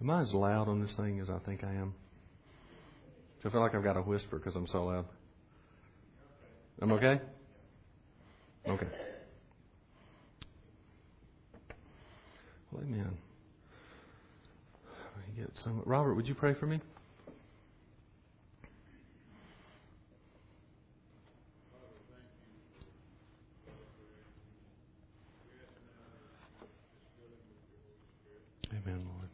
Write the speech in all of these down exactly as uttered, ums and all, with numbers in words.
Am I as loud on this thing as I think I am? I feel like I've got to whisper because I'm so loud. I'm okay? Okay. Well, amen. Let me get some. Robert, would you pray for me? Amen, Lord.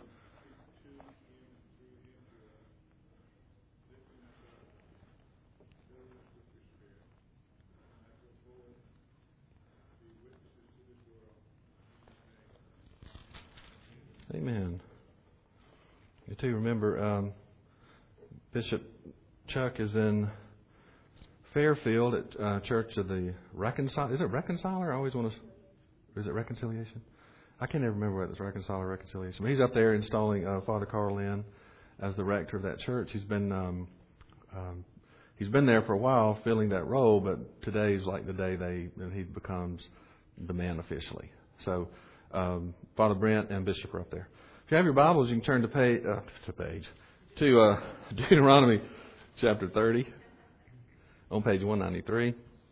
Amen. You too remember um, Bishop Chuck is in Fairfield at uh, Church of the Reconcile. Is it Reconciler? I always want to. Or is it Reconciliation? I can't ever remember whether it's Reconciler or Reconciliation. But he's up there installing uh, Father Carl Lynn as the rector of that church. He's been um, um, he's been there for a while, filling that role. But today's like the day they that he becomes the man officially. So um, Father Brent and Bishop are up there. If you have your Bibles, you can turn to page uh, to page to uh, Deuteronomy chapter thirty on page one ninety-three.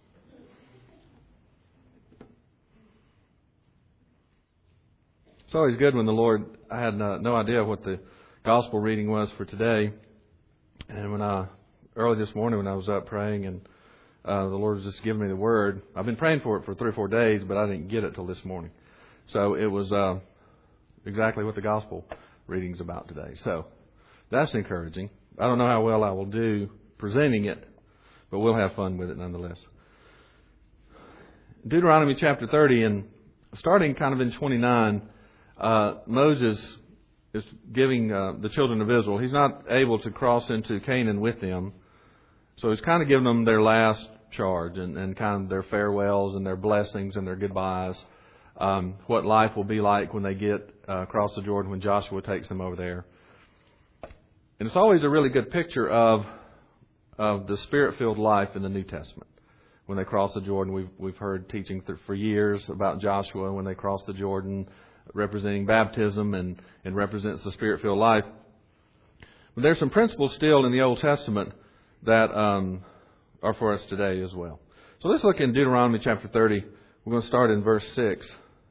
It's always good when the Lord, I had no, no idea what the gospel reading was for today. And when I, early this morning when I was up praying and uh, the Lord was just giving me the word, I've been praying for it for three or four days, but I didn't get it till this morning. So it was uh, exactly what the gospel reading's about today. So that's encouraging. I don't know how well I will do presenting it, but we'll have fun with it nonetheless. Deuteronomy chapter thirty, and starting kind of in twenty-nine, Uh, Moses is giving uh, the children of Israel. He's not able to cross into Canaan with them. So he's kind of giving them their last charge and, and kind of their farewells and their blessings and their goodbyes. Um, what life will be like when they get uh, across the Jordan, when Joshua takes them over there. And it's always a really good picture of of the Spirit-filled life in the New Testament. When they cross the Jordan, we've, we've heard teaching th- for years about Joshua when they cross the Jordan, representing baptism and, and represents the Spirit-filled life. But there's some principles still in the Old Testament that um, are for us today as well. So let's look in Deuteronomy chapter thirty. We're going to start in verse six.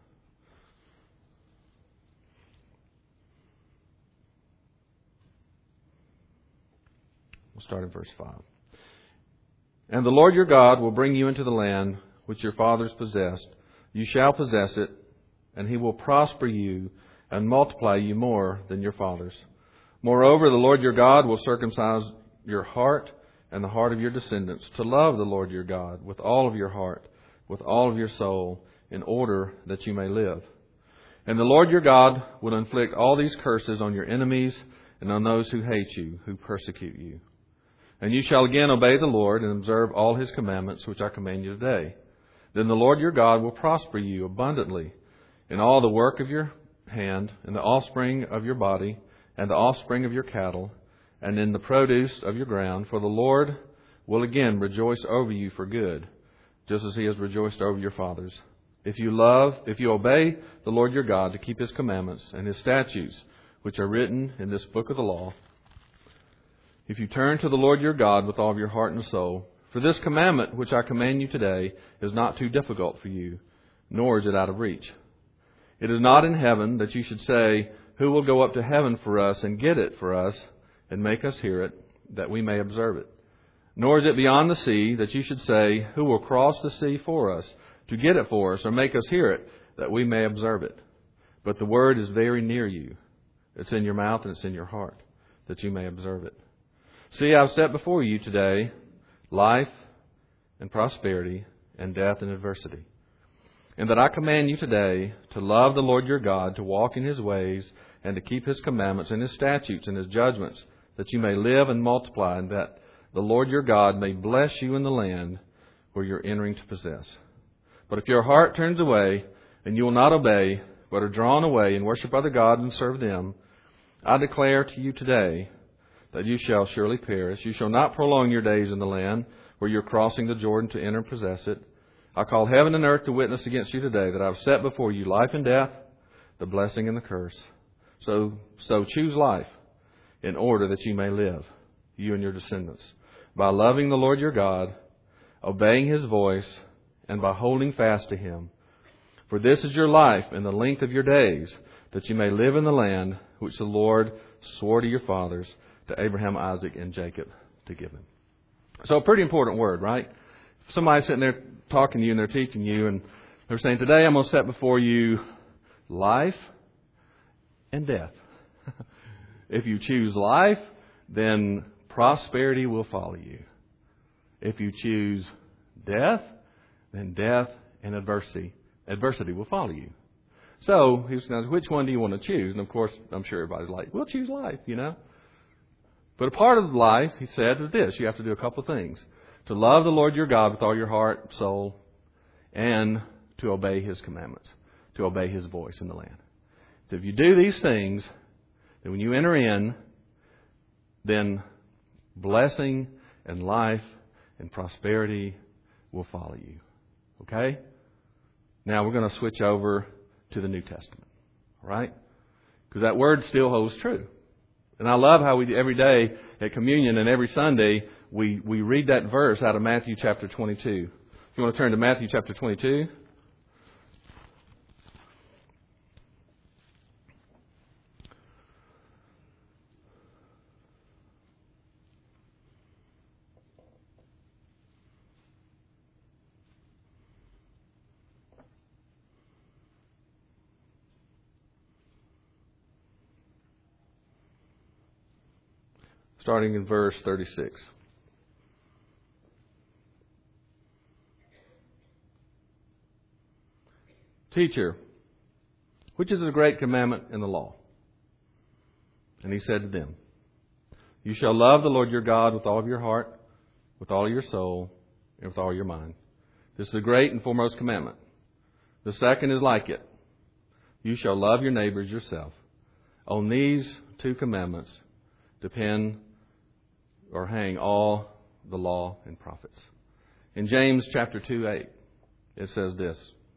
We'll start in verse five. And the Lord your God will bring you into the land which your fathers possessed. You shall possess it, and He will prosper you and multiply you more than your fathers. Moreover, the Lord your God will circumcise your heart and the heart of your descendants to love the Lord your God with all of your heart, with all of your soul, in order that you may live. And the Lord your God will inflict all these curses on your enemies and on those who hate you, who persecute you. And you shall again obey the Lord and observe all His commandments, which I command you today. Then the Lord your God will prosper you abundantly in all the work of your hand, in the offspring of your body, and the offspring of your cattle, and in the produce of your ground. For the Lord will again rejoice over you for good, just as He has rejoiced over your fathers. If you love, if you obey the Lord your God to keep His commandments and His statutes, which are written in this book of the law, if you turn to the Lord your God with all of your heart and soul, for this commandment which I command you today is not too difficult for you, nor is it out of reach. It is not in heaven that you should say, who will go up to heaven for us and get it for us and make us hear it, that we may observe it. Nor is it beyond the sea that you should say, who will cross the sea for us to get it for us or make us hear it, that we may observe it. But the word is very near you. It's in your mouth and it's in your heart, that you may observe it. See, I've set before you today life and prosperity and death and adversity. And that I command you today to love the Lord your God, to walk in His ways, and to keep His commandments and His statutes and His judgments, that you may live and multiply, and that the Lord your God may bless you in the land where you're entering to possess. But if your heart turns away, and you will not obey, but are drawn away and worship other gods and serve them, I declare to you today that you shall surely perish. You shall not prolong your days in the land where you're crossing the Jordan to enter and possess it. I call heaven and earth to witness against you today that I have set before you life and death, the blessing and the curse. So, so choose life in order that you may live, you and your descendants, by loving the Lord your God, obeying His voice, and by holding fast to Him. For this is your life and the length of your days, that you may live in the land which the Lord swore to your fathers, to Abraham, Isaac, and Jacob, to give them. So a pretty important word, right? If somebody's sitting there talking to you and they're teaching you and they're saying, today I'm going to set before you life and death. If you choose life, then prosperity will follow you. If you choose death, then death and adversity adversity will follow you. So he was saying, which one do you want to choose? And of course, I'm sure everybody's like, we'll choose life, you know. But a part of life, he said, is this. You have to do a couple of things. To love the Lord your God with all your heart, soul, and to obey His commandments, to obey His voice in the land. So if you do these things, then when you enter in, then blessing and life and prosperity will follow you. Okay? Now we're going to switch over to the New Testament. All right? Because that word still holds true. And I love how we every day at communion and every Sunday we, we read that verse out of Matthew chapter twenty-two. If you want to turn to Matthew chapter twenty-two. Starting in verse thirty-six. Teacher, which is a great commandment in the law? And he said to them, you shall love the Lord your God with all of your heart, with all your soul, and with all your mind. This is a great and foremost commandment. The second is like it. You shall love your neighbors yourself. On these two commandments depend or hang all the law and prophets. In James chapter two, eight, it says this.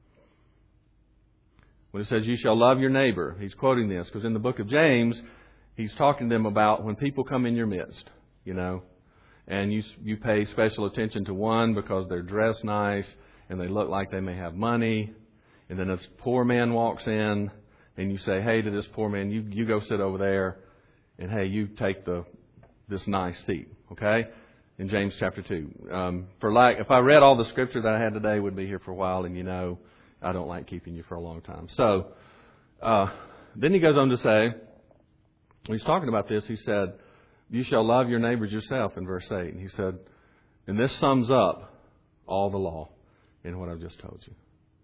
When it says, you shall love your neighbor, he's quoting this because in the book of James, he's talking to them about when people come in your midst, you know, and you you pay special attention to one because they're dressed nice and they look like they may have money. And then this poor man walks in and you say, hey, to this poor man, you, you go sit over there and hey, you take the this nice seat, okay? In James chapter two. Um, for like, if I read all the scripture that I had today, would be here for a while, and you know, I don't like keeping you for a long time. So, uh, then he goes on to say, when he's talking about this, he said, you shall love your neighbors yourself in verse eight. And he said, and this sums up all the law in what I've just told you.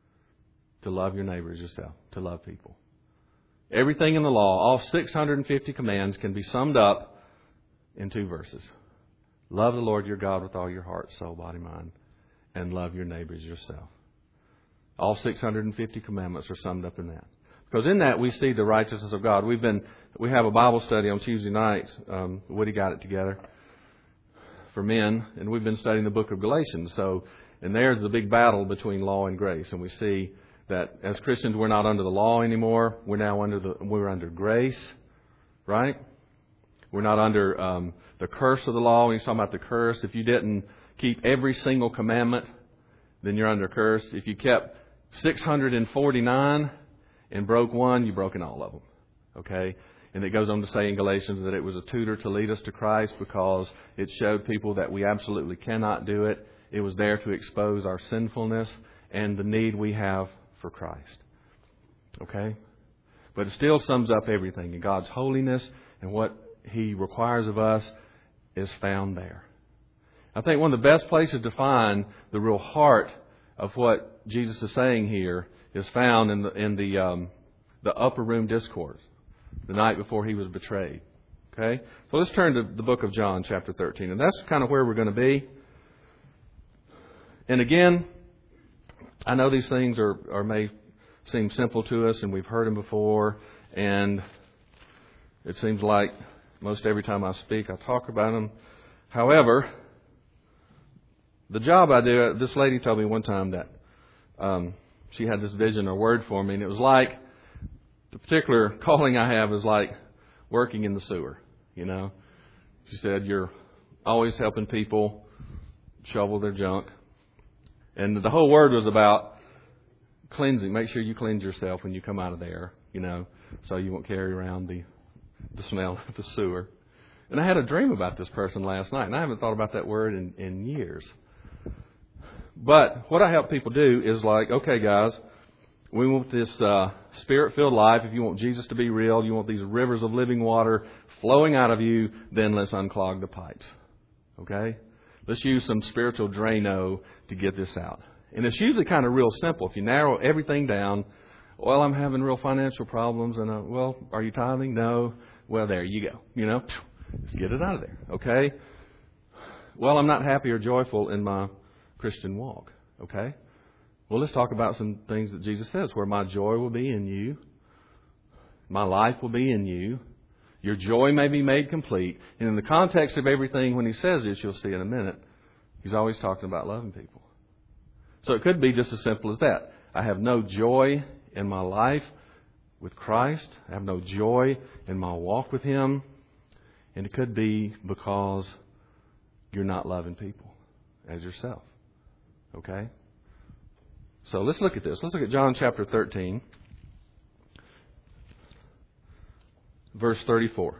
To love your neighbors yourself, to love people. Everything in the law, all six hundred fifty commands can be summed up in two verses. Love the Lord your God with all your heart, soul, body, mind, and love your neighbors yourself. All six hundred fifty commandments are summed up in that. Because in that we see the righteousness of God. We've been we have a Bible study on Tuesday nights. Um, Woody got it together for men, and we've been studying the book of Galatians. So, and there's the big battle between law and grace, and we see that as Christians we're not under the law anymore. We're now under the we're under grace, right? We're not under um, the curse of the law. When he's talking about the curse, if you didn't keep every single commandment, then you're under curse. If you kept six hundred forty-nine and broke one, you've broken all of them. Okay? And it goes on to say in Galatians that it was a tutor to lead us to Christ because it showed people that we absolutely cannot do it. It was there to expose our sinfulness and the need we have for Christ. Okay? But it still sums up everything. And God's holiness and what He requires of us is found there. I think one of the best places to find the real heart of what Jesus is saying here is found in the in the um, the upper room discourse, the night before He was betrayed. Okay, so let's turn to the book of John, chapter thirteen, and that's kind of where we're going to be. And again, I know these things are, are may seem simple to us, and we've heard them before, and it seems like most every time I speak, I talk about them. However, the job I do, this lady told me one time that um, she had this vision or word for me, and it was like the particular calling I have is like working in the sewer, you know. She said, you're always helping people shovel their junk. And the whole word was about cleansing. Make sure you cleanse yourself when you come out of there, you know, so you won't carry around the, the smell of the sewer. And I had a dream about this person last night, and I haven't thought about that word in, in years. But what I help people do is like, okay, guys, we want this uh, Spirit-filled life. If you want Jesus to be real, you want these rivers of living water flowing out of you, then let's unclog the pipes. Okay? Let's use some spiritual Drano to get this out. And it's usually kind of real simple. If you narrow everything down, well, I'm having real financial problems. And, uh, well, are you tithing? No. Well, there you go. You know, just get it out of there. Okay? Well, I'm not happy or joyful in my Christian walk. Okay? Well, let's talk about some things that Jesus says, where my joy will be in you. My life will be in you. Your joy may be made complete. And in the context of everything, when he says this, you'll see in a minute, he's always talking about loving people. So it could be just as simple as that. I have no joy in my life with Christ. I have no joy in my walk with Him. And it could be because you're not loving people as yourself. Okay? So let's look at this. Let's look at John chapter thirteen, verse thirty-four.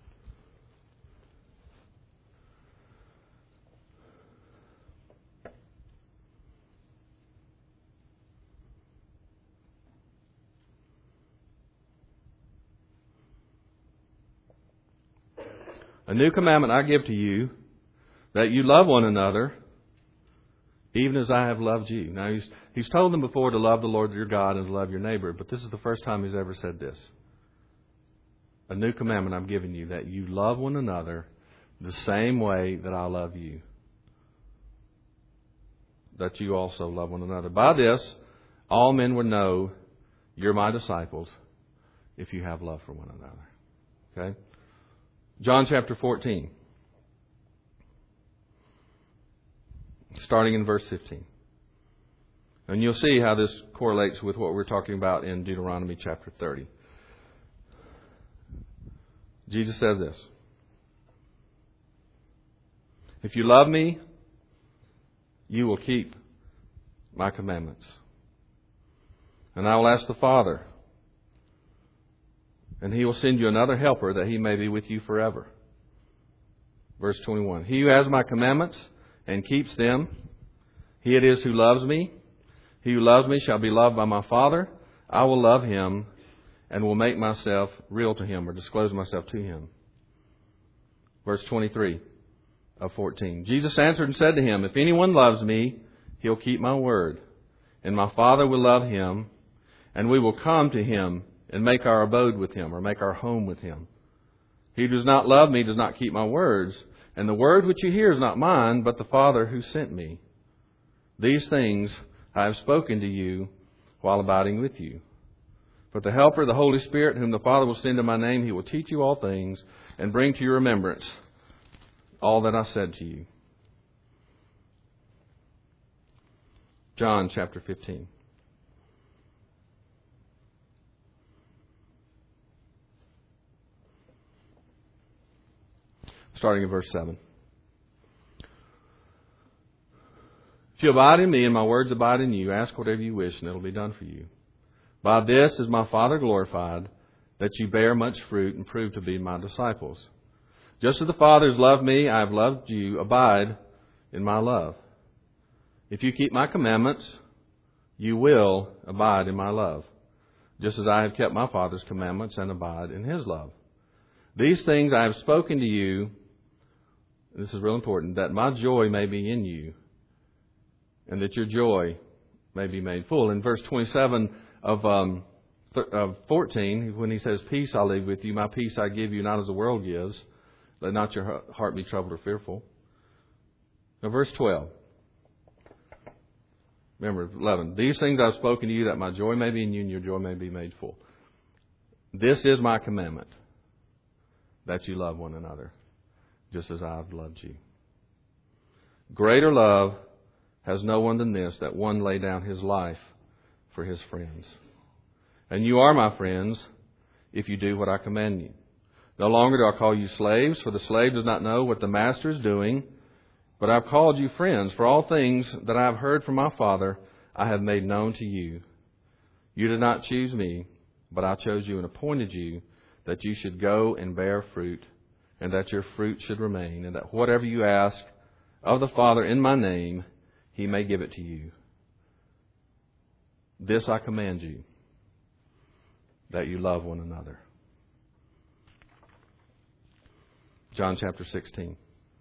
A new commandment I give to you, that you love one another, even as I have loved you. Now, he's, he's told them before to love the Lord your God and to love your neighbor, but this is the first time he's ever said this. A new commandment I'm giving you, that you love one another the same way that I love you. That you also love one another. By this, all men will know you're my disciples if you have love for one another. Okay? John chapter fourteen. Starting in verse fifteen. And you'll see how this correlates with what we're talking about in Deuteronomy chapter thirty. Jesus says this. If you love me, you will keep my commandments. And I will ask the Father, and He will send you another helper, that He may be with you forever. Verse twenty-one. He who has my commandments and keeps them, he it is who loves me. He who loves me shall be loved by my Father. I will love him and will make myself real to him, or disclose myself to him. Verse twenty-three of fourteen. Jesus answered and said to him, if anyone loves me, he'll keep my word. And my Father will love him, and we will come to him and make our abode with him, or make our home with him. He who does not love me does not keep my words. And the word which you hear is not mine, but the Father who sent me. These things I have spoken to you while abiding with you. But the Helper, the Holy Spirit, whom the Father will send in my name, He will teach you all things and bring to your remembrance all that I said to you. John chapter fifteen. Starting in verse seven. If you abide in me and my words abide in you, ask whatever you wish and it will be done for you. By this is my Father glorified, that you bear much fruit and prove to be my disciples. Just as the Father has loved me, I have loved you. Abide in my love. If you keep my commandments, you will abide in my love, just as I have kept my Father's commandments and abide in His love. These things I have spoken to you, this is real important, that my joy may be in you, and that your joy may be made full. In verse twenty-seven of, um, th- of fourteen, when he says, peace I leave with you, my peace I give you, not as the world gives. Let not your heart be troubled or fearful. Now verse twelve. Remember, eleven. These things I have spoken to you, that my joy may be in you, and your joy may be made full. This is my commandment, that you love one another, just as I have loved you. Greater love has no one than this, that one lay down his life for his friends. And you are my friends, if you do what I command you. No longer do I call you slaves, for the slave does not know what the master is doing, but I have called you friends, for all things that I have heard from my Father I have made known to you. You did not choose me, but I chose you and appointed you that you should go and bear fruit, and that your fruit should remain, and that whatever you ask of the Father in my name, He may give it to you. This I command you, that you love one another. John chapter sixteen.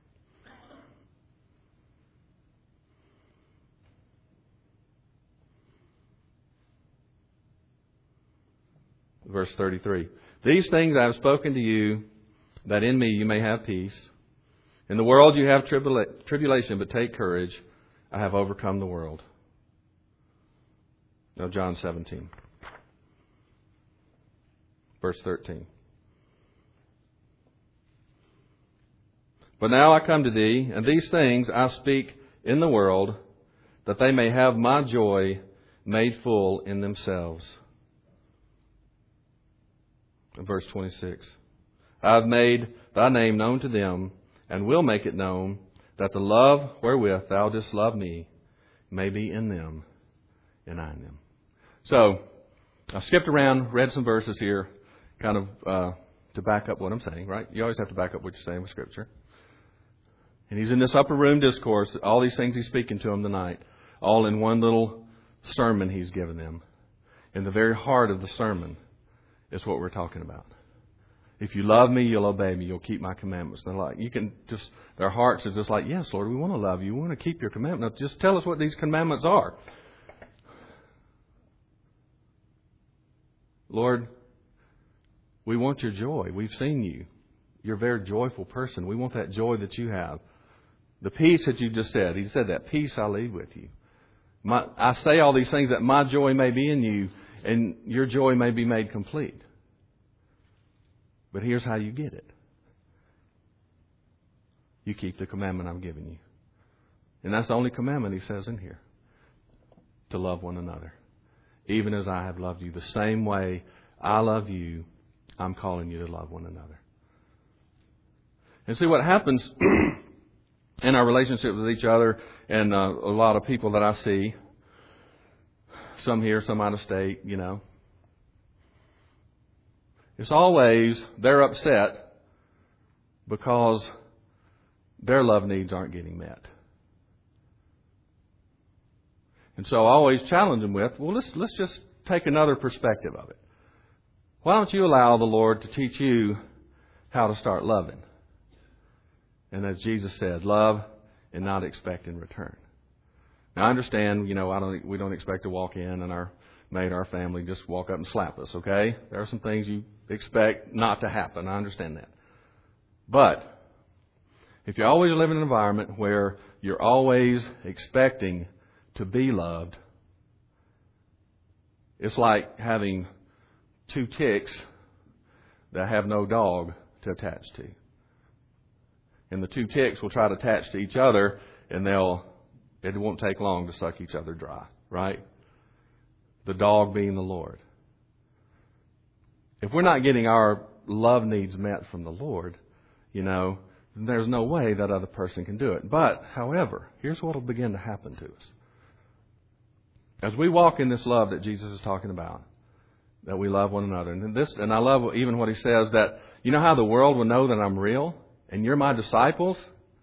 Verse thirty-three. These things I have spoken to you, that in me you may have peace. In the world you have tribula- tribulation, but take courage. I have overcome the world. Now John seventeen. Verse thirteen. But now I come to thee, and these things I speak in the world, that they may have my joy made full in themselves. Verse twenty-six. I have made thy name known to them, and will make it known, that the love wherewith thou didst love me may be in them, and I in them. So, I skipped around, read some verses here, kind of uh, to back up what I'm saying, right? You always have to back up what you're saying with Scripture. And he's in this upper room discourse, all these things he's speaking to them tonight, all in one little sermon he's given them. In the very heart of the sermon is what we're talking about. If you love me, you'll obey me. You'll keep my commandments. And they're like, you can just, their hearts are just like, yes, Lord, we want to love you. We want to keep your commandments. Just tell us what these commandments are. Lord, we want your joy. We've seen you. You're a very joyful person. We want that joy that you have. The peace that you just said. He said that peace I leave with you. My, I say all these things that my joy may be in you and your joy may be made complete. But here's how you get it. You keep the commandment I'm giving you. And that's the only commandment he says in here. To love one another. Even as I have loved you. The same way I love you, I'm calling you to love one another. And see what happens in our relationship with each other, and uh, a lot of people that I see, some here, some out of state, you know. It's always they're upset because their love needs aren't getting met. And so I always challenge them with, well, let's let's just take another perspective of it. Why don't you allow the Lord to teach you how to start loving? And as Jesus said, love and not expect in return. Now I understand, you know, I don't we don't expect to walk in and our mate, our family, just walk up and slap us, okay? There are some things you expect not to happen. I understand that. But if you always live in an environment where you're always expecting to be loved, it's like having two ticks that have no dog to attach to. And the two ticks will try to attach to each other, and they'll it won't take long to suck each other dry, right? The dog being the Lord. If we're not getting our love needs met from the Lord, you know, there's no way that other person can do it. But, however, here's what will begin to happen to us. As we walk in this love that Jesus is talking about, that we love one another. And this, and I love even what he says that, you know how the world will know that I'm real and you're my disciples?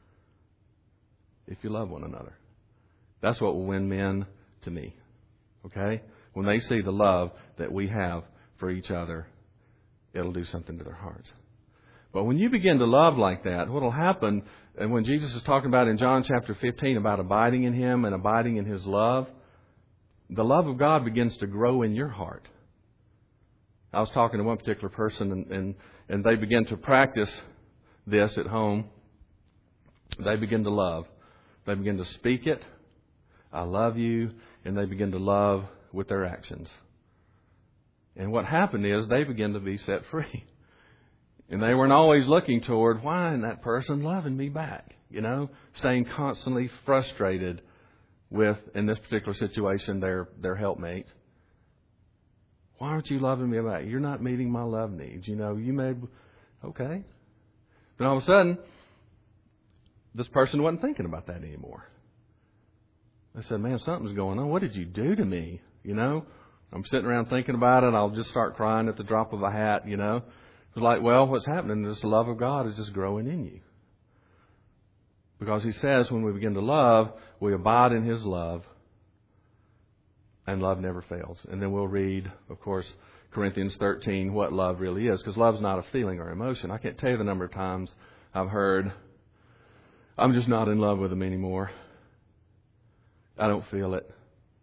If you love one another. That's what will win men to me. Okay? When they see the love that we have for each other, it'll do something to their hearts. But when you begin to love like that, what will happen, and when Jesus is talking about in John chapter fifteen about abiding in Him and abiding in His love, the love of God begins to grow in your heart. I was talking to one particular person, and, and, and they begin to practice this at home. They begin to love. They begin to speak it. I love you. And they begin to love with their actions. And what happened is they begin to be set free. And they weren't always looking toward, why isn't that person loving me back? You know, staying constantly frustrated with, in this particular situation, their, their helpmate. Why aren't you loving me back? You're not meeting my love needs. You know, you may, okay. Then all of a sudden, this person wasn't thinking about that anymore. I said, man, something's going on. What did you do to me? You know, I'm sitting around thinking about it. I'll just start crying at the drop of a hat, you know. It's like, well, what's happening is the love of God is just growing in you. Because He says when we begin to love, we abide in His love. And love never fails. And then we'll read, of course, Corinthians thirteen, what love really is. Because love's not a feeling or emotion. I can't tell you the number of times I've heard, I'm just not in love with him anymore. I don't feel it.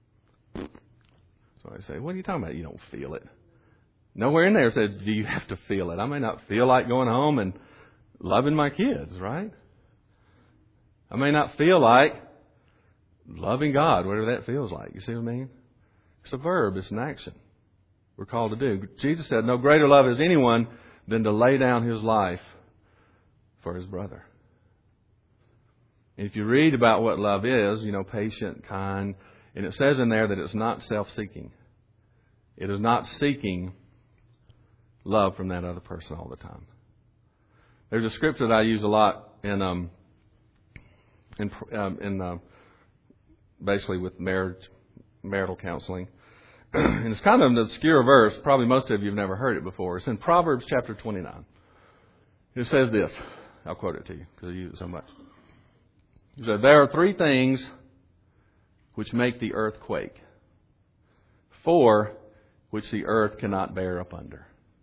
So I say, what are you talking about? You don't feel it. Nowhere in there says, do you have to feel it? I may not feel like going home and loving my kids, right? I may not feel like loving God, whatever that feels like. You see what I mean? It's a verb. It's an action we're called to do. Jesus said, no greater love has anyone than to lay down his life for his brother. And if you read about what love is, you know, patient, kind, and it says in there that it's not self-seeking. It is not seeking love from that other person all the time. There's a scripture that I use a lot in um, in um, in uh, basically with marriage, marital counseling. And it's kind of an obscure verse. Probably most of you have never heard it before. It's in Proverbs chapter twenty-nine. It says this. I'll quote it to you because I use it so much. It says, there are three things which make the earth quake. Four which the earth cannot bear up under.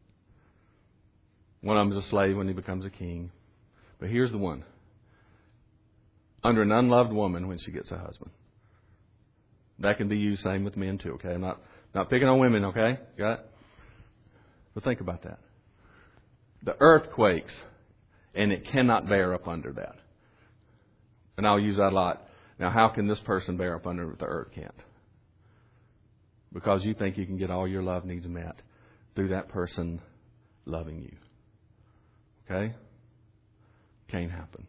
One of them is a slave when he becomes a king. But here's the one. Under an unloved woman when she gets a husband. That can be used same with men too, okay? I'm not, not picking on women, okay? Got it? But think about that. The earth quakes, and it cannot bear up under that. And I'll use that a lot. Now, how can this person bear up under what the earth can't? Because you think you can get all your love needs met through that person loving you. Okay? Can't happen.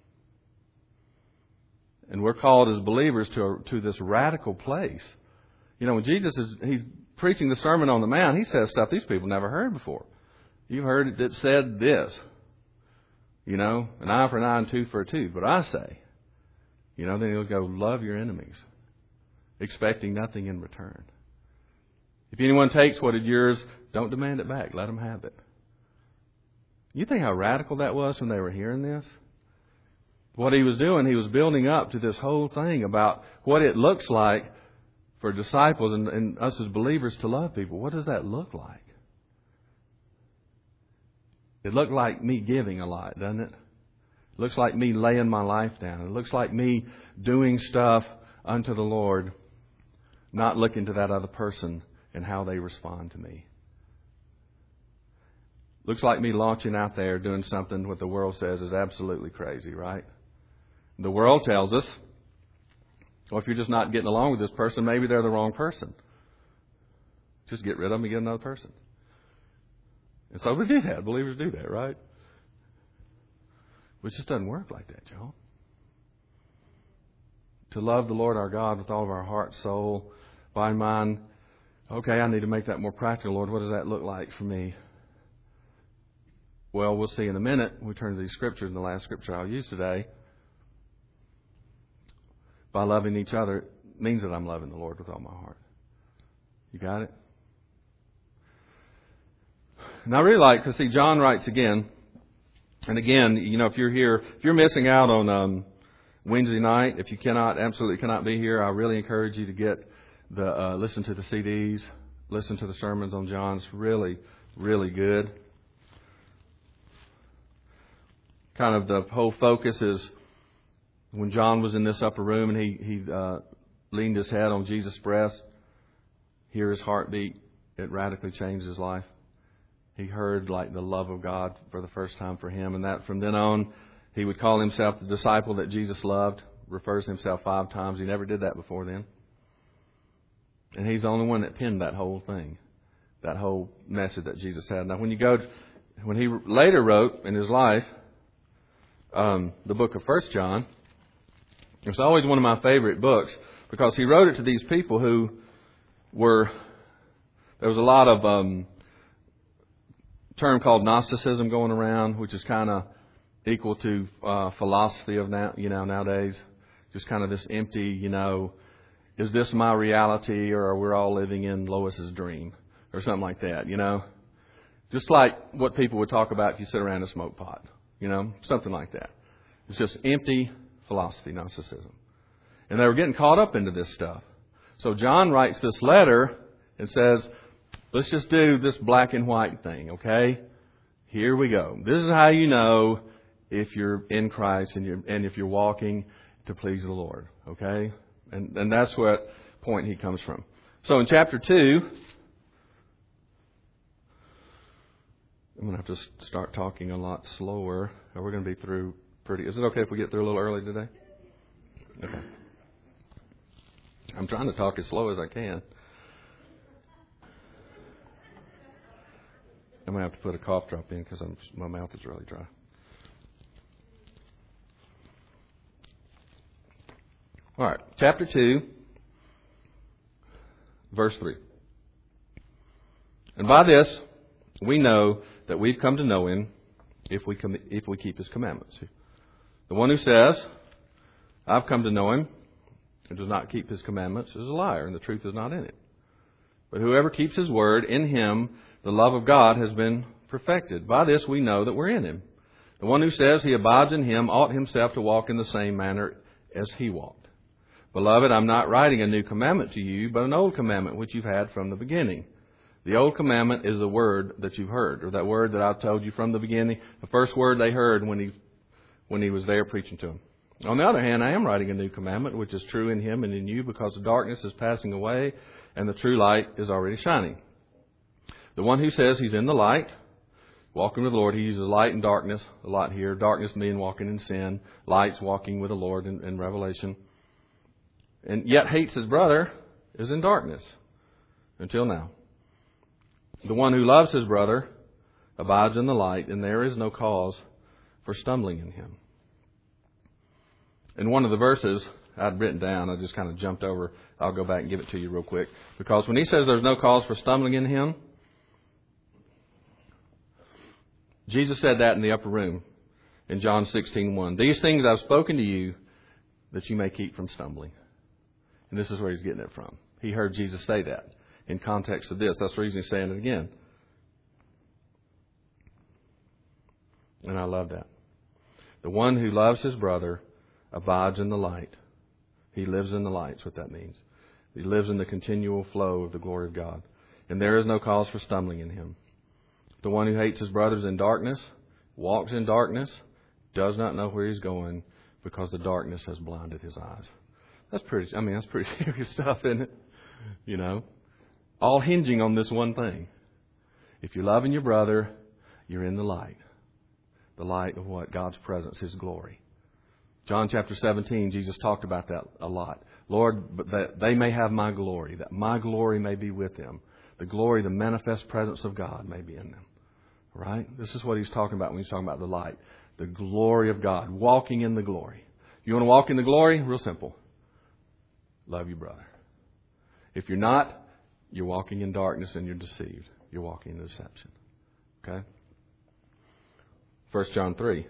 And we're called as believers to a, to this radical place. You know, when Jesus is he's preaching the Sermon on the Mount, he says stuff these people never heard before. You've heard it that said this. You know, an eye for an eye and tooth for a tooth. But I say, you know, then he'll go, love your enemies, expecting nothing in return. If anyone takes what is yours, don't demand it back. Let them have it. You think how radical that was when they were hearing this? What he was doing, he was building up to this whole thing about what it looks like for disciples and, and us as believers to love people. What does that look like? It looked like me giving a lot, doesn't it? It looks like me laying my life down. It looks like me doing stuff unto the Lord, not looking to that other person and how they respond to me. Looks like me launching out there doing something what the world says is absolutely crazy, right? The world tells us, well, if you're just not getting along with this person, maybe they're the wrong person. Just get rid of them and get another person. And so we do that. Believers do that, right? But it just doesn't work like that, y'all. To love the Lord our God with all of our heart, soul, body, mind. Okay, I need to make that more practical, Lord. What does that look like for me? Well, we'll see in a minute. We turn to these scriptures, and the last scripture I'll use today. By loving each other, it means that I'm loving the Lord with all my heart. You got it? And I really like, because see, John writes again, and again, you know, if you're here, if you're missing out on um, Wednesday night, if you cannot, absolutely cannot be here, I really encourage you to get the, uh, listen to the C Ds, listen to the sermons on John. It's really, really good. Kind of the whole focus is when John was in this upper room and he, he uh, leaned his head on Jesus' breast, hear his heartbeat, it radically changed his life. He heard like the love of God for the first time for him, and that from then on, he would call himself the disciple that Jesus loved, refers to himself five times. He never did that before then. And he's the only one that penned that whole thing, that whole message that Jesus had. Now, when you go, to, when he later wrote in his life, um, the book of First John, it's always one of my favorite books because he wrote it to these people who were there was a lot of um, term called Gnosticism going around, which is kind of equal to uh, philosophy of now, you know, nowadays. Just kind of this empty, you know, is this my reality, or are we all living in Lois's dream, or something like that, you know? Just like what people would talk about if you sit around a smoke pot, you know, something like that. It's just empty philosophy, Gnosticism. And they were getting caught up into this stuff. So John writes this letter and says, let's just do this black and white thing, okay? Here we go. This is how you know if you're in Christ and, you're, and if you're walking to please the Lord, okay? And, and that's what point he comes from. So in chapter two, I'm going to have to start talking a lot slower. We're going to be through pretty... Is it okay if we get through a little early today? Okay. I'm trying to talk as slow as I can. I'm going to have to put a cough drop in because I'm, my mouth is really dry. All right. Chapter two, verse three. And by this, we know that we've come to know Him if we com- if we keep His commandments. The one who says, I've come to know Him, and does not keep His commandments is a liar, and the truth is not in it. But whoever keeps His word, in him the love of God has been perfected. By this we know that we're in Him. The one who says he abides in Him ought himself to walk in the same manner as He walked. Beloved, I'm not writing a new commandment to you, but an old commandment which you've had from the beginning. The old commandment is the word that you've heard, or that word that I told you from the beginning, the first word they heard when he when he was there preaching to them. On the other hand, I am writing a new commandment, which is true in Him and in you, because the darkness is passing away and the true light is already shining. The one who says he's in the light, walking with the Lord, he uses light and darkness a lot here. Darkness meaning walking in sin, light's walking with the Lord in, in Revelation. And yet hates his brother is in darkness until now. The one who loves his brother abides in the light, and there is no cause for stumbling in him. In one of the verses I'd written down, I just kind of jumped over. I'll go back and give it to you real quick. Because when he says there's no cause for stumbling in him, Jesus said that in the upper room in John sixteen one. These things I've spoken to you that you may keep from stumbling. And this is where he's getting it from. He heard Jesus say that in context of this. That's the reason he's saying it again. And I love that. The one who loves his brother abides in the light. He lives in the light. That's what that means. He lives in the continual flow of the glory of God. And there is no cause for stumbling in him. The one who hates his brother is in darkness, walks in darkness, does not know where he's going because the darkness has blinded his eyes. That's pretty, I mean, that's pretty serious stuff, isn't it? You know, all hinging on this one thing. If you're loving your brother, you're in the light. The light of what? God's presence, His glory. John chapter seventeen, Jesus talked about that a lot. Lord, but that they may have my glory, that my glory may be with them. The glory, the manifest presence of God may be in them. Right? This is what He's talking about when He's talking about the light. The glory of God, walking in the glory. You want to walk in the glory? Real simple. Love your brother. If you're not, you're walking in darkness and you're deceived. You're walking in deception. Okay? First John three.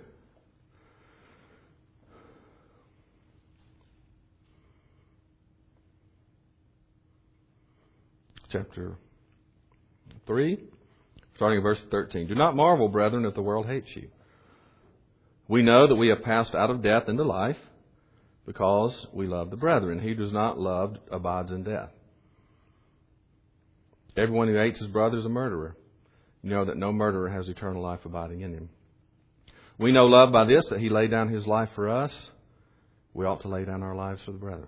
Chapter three, starting at verse thirteen. Do not marvel, brethren, if the world hates you. We know that we have passed out of death into life, because we love the brethren. He who does not love abides in death. Everyone who hates his brother is a murderer. You know that no murderer has eternal life abiding in him. We know love by this, that He laid down His life for us. We ought to lay down our lives for the brethren.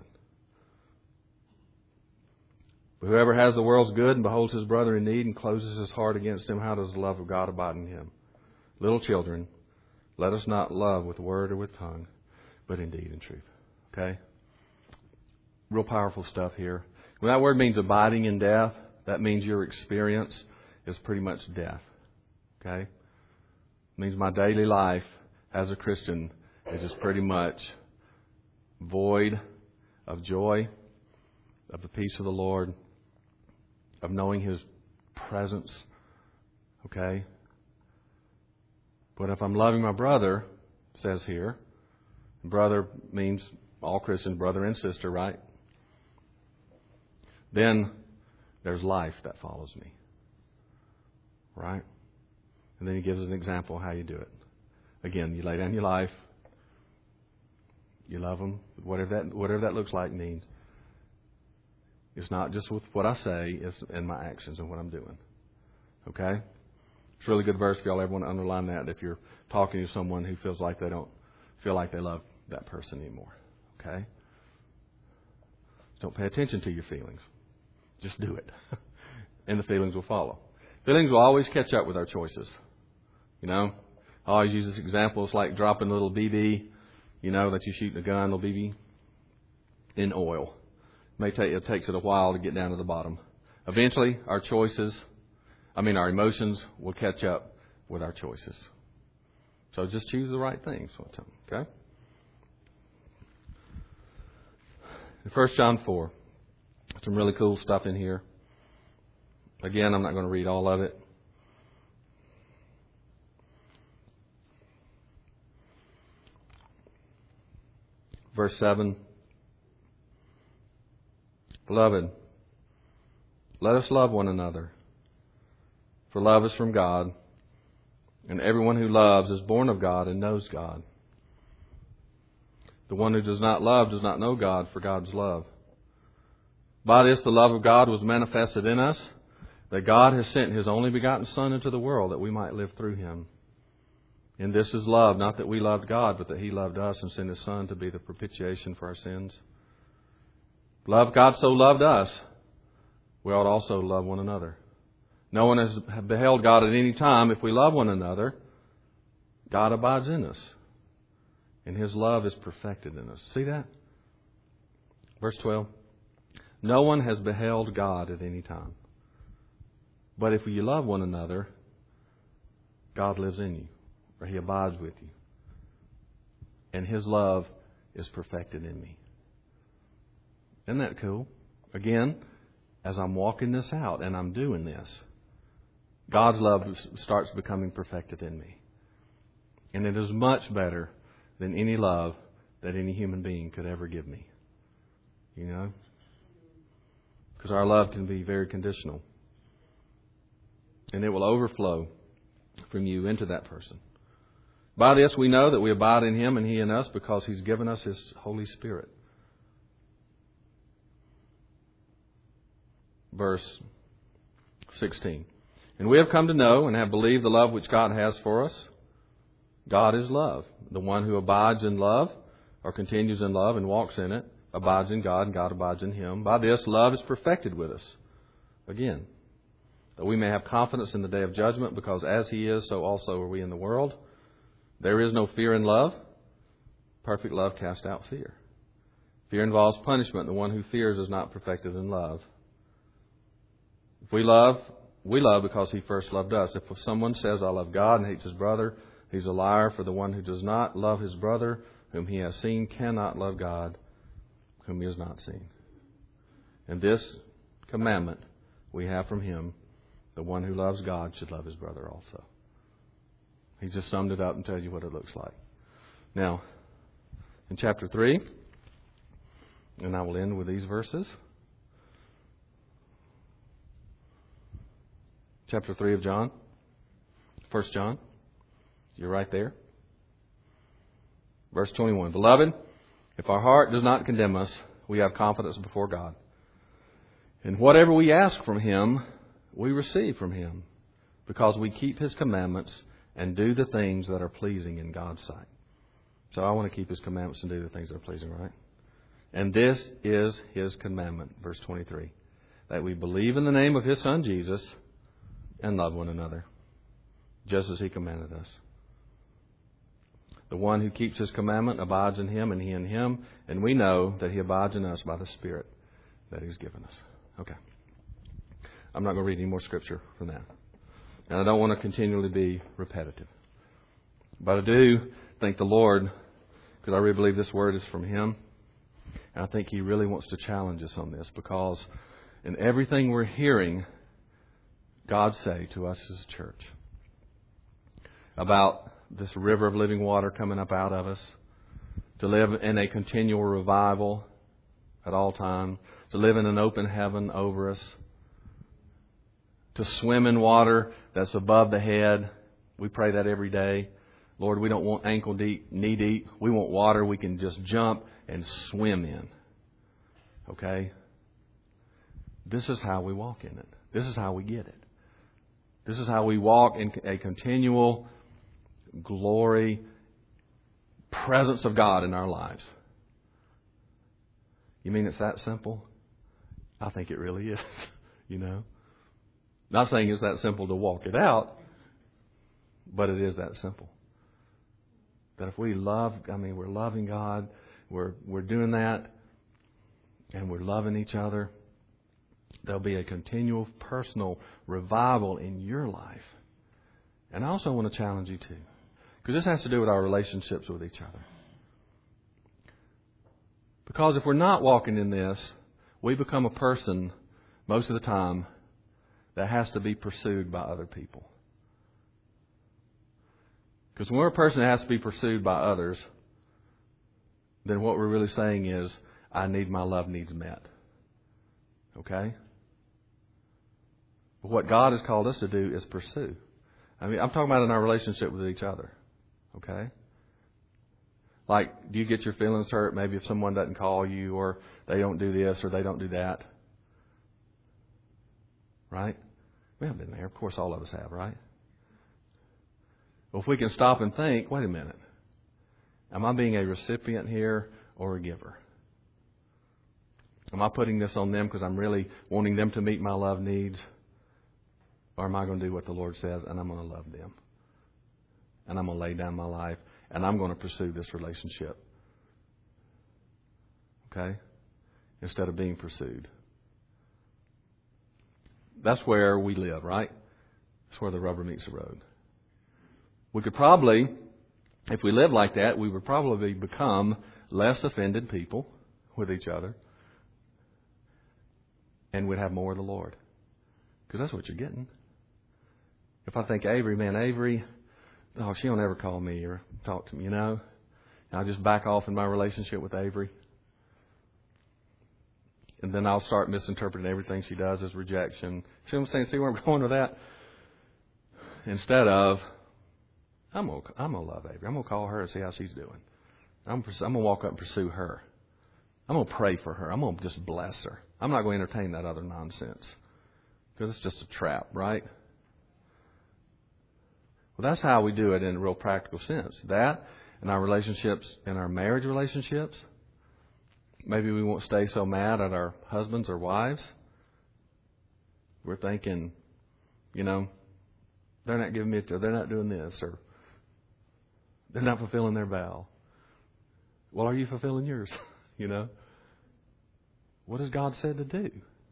But whoever has the world's good and beholds his brother in need and closes his heart against him, how does the love of God abide in him? Little children, let us not love with word or with tongue, but in deed and truth. Okay? Real powerful stuff here. When that word means abiding in death, that means your experience is pretty much death. Okay? It means my daily life as a Christian is just pretty much void of joy, of the peace of the Lord, of knowing His presence. Okay? But if I'm loving my brother, it says here, brother means all Christians, brother and sister, right? Then there's life that follows me. Right? And then he gives an example of how you do it. Again, you lay down your life. You love them. Whatever that, whatever that looks like means. It's not just with what I say, it's in my actions and what I'm doing. Okay? It's a really good verse if y'all ever want to underline that if you're talking to someone who feels like they don't feel like they love that person anymore. Okay? Don't pay attention to your feelings. Just do it. And the feelings will follow. Feelings will always catch up with our choices. You know? I always use this example. It's like dropping a little B B, you know, that you shoot in a gun, little B B, in oil. It may take, it takes it a while to get down to the bottom. Eventually, our choices, I mean, our emotions will catch up with our choices. So just choose the right things. Okay? In First John four, some really cool stuff in here. Again, I'm not going to read all of it. Verse seven. Beloved, let us love one another, for love is from God, and everyone who loves is born of God and knows God. The one who does not love does not know God, for God is love. By this the love of God was manifested in us, that God has sent His only begotten Son into the world that we might live through Him. And this is love, not that we loved God, but that He loved us and sent His Son to be the propitiation for our sins. Love, God so loved us, we ought also love one another. No one has beheld God at any time. If we love one another, God abides in us, and His love is perfected in us. See that? Verse twelve. No one has beheld God at any time. But if you love one another, God lives in you, or He abides with you. And His love is perfected in me. Isn't that cool? Again, as I'm walking this out and I'm doing this, God's love starts becoming perfected in me. And it is much better than any love that any human being could ever give me. You know? Because our love can be very conditional. And it will overflow from you into that person. By this we know that we abide in Him and He in us, because He's given us His Holy Spirit. Verse sixteen. And we have come to know and have believed the love which God has for us. God is love. The one who abides in love, or continues in love and walks in it, abides in God and God abides in him. By this, love is perfected with us. Again, that we may have confidence in the day of judgment, because as He is, so also are we in the world. There is no fear in love. Perfect love casts out fear. Fear involves punishment. The one who fears is not perfected in love. If we love, we love because He first loved us. If someone says, I love God, and hates his brother, he's a liar. For the one who does not love his brother, whom he has seen, cannot love God, whom he has not seen. And this commandment we have from Him: the one who loves God should love his brother also. He just summed it up and tells you what it looks like. Now, in chapter three, and I will end with these verses. Chapter three of John, First John. You're right there. Verse twenty-one. Beloved, if our heart does not condemn us, we have confidence before God. And whatever we ask from Him, we receive from Him, because we keep His commandments and do the things that are pleasing in God's sight. So I want to keep His commandments and do the things that are pleasing, right? And this is His commandment, verse twenty-three, that we believe in the name of His Son Jesus and love one another, just as He commanded us. The one who keeps His commandment abides in Him and He in him, and we know that He abides in us by the Spirit that He's given us. Okay. I'm not going to read any more scripture from that. And I don't want to continually be repetitive. But I do thank the Lord, because I really believe this word is from Him. And I think He really wants to challenge us on this, because in everything we're hearing God say to us as a church about this river of living water coming up out of us, to live in a continual revival at all times, to live in an open heaven over us, to swim in water that's above the head. We pray that every day. Lord, we don't want ankle deep, knee deep. We want water we can just jump and swim in. Okay? This is how we walk in it. This is how we get it. This is how we walk in a continual glory, presence of God in our lives. You mean it's that simple? I think it really is. You know? Not saying it's that simple to walk it out, but it is that simple. That if we love, I mean, we're loving God, we're we're doing that, and we're loving each other, there'll be a continual personal revival in your life. And I also want to challenge you too, because this has to do with our relationships with each other. Because if we're not walking in this, we become a person most of the time that has to be pursued by other people. Because when we're a person that has to be pursued by others, then what we're really saying is, I need my love needs met. Okay? But what God has called us to do is pursue. I mean, I'm talking about in our relationship with each other. Okay? Like, do you get your feelings hurt maybe if someone doesn't call you, or they don't do this, or they don't do that? Right? We haven't been there. Of course, all of us have, right? Well, if we can stop and think, wait a minute. Am I being a recipient here or a giver? Am I putting this on them because I'm really wanting them to meet my love needs? Or am I going to do what the Lord says and I'm going to love them? And I'm going to lay down my life and I'm going to pursue this relationship. Okay? Instead of being pursued. That's where we live, right? That's where the rubber meets the road. We could probably, if we live like that, we would probably become less offended people with each other. And we'd have more of the Lord. Because that's what you're getting. If I think Avery, man, Avery, oh, she don't ever call me or talk to me, you know. And I'll just back off in my relationship with Avery. And then I'll start misinterpreting everything she does as rejection. See what I'm saying? See where I'm going with that? Instead of, I'm going I'm to love Avery. I'm going to call her and see how she's doing. I'm, I'm going to walk up and pursue her. I'm going to pray for her. I'm going to just bless her. I'm not going to entertain that other nonsense. Because it's just a trap, right? Well, that's how we do it in a real practical sense. That and our relationships, in our marriage relationships. Maybe we won't stay so mad at our husbands or wives. We're thinking, you know, they're not giving me, a, they're not doing this, or they're not fulfilling their vow. Well, are you fulfilling yours? You know? What has God said to do?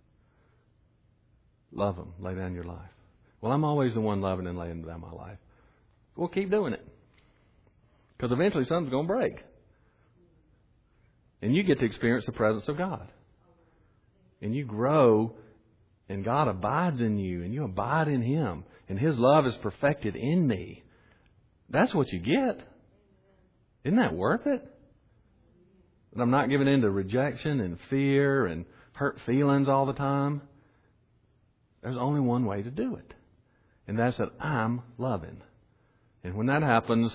Love them. Lay down your life. Well, I'm always the one loving and laying down my life. Well, keep doing it. Because eventually something's going to break. And you get to experience the presence of God. And you grow, and God abides in you, and you abide in Him. And His love is perfected in me. That's what you get. Isn't that worth it? And I'm not giving in to rejection and fear and hurt feelings all the time. There's only one way to do it. And that's that I'm loving. And when that happens,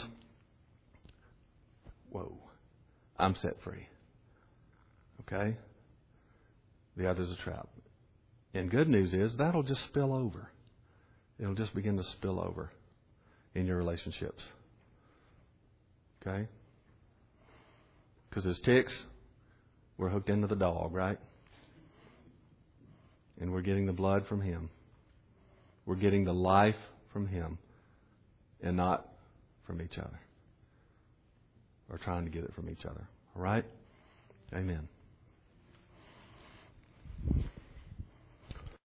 whoa, I'm set free. Okay? The other's a trap. And good news is that'll just spill over. It'll just begin to spill over in your relationships. Okay? Because as ticks, we're hooked into the dog, right? And we're getting the blood from Him. We're getting the life from Him and not from each other. Or trying to get it from each other. All right? Amen.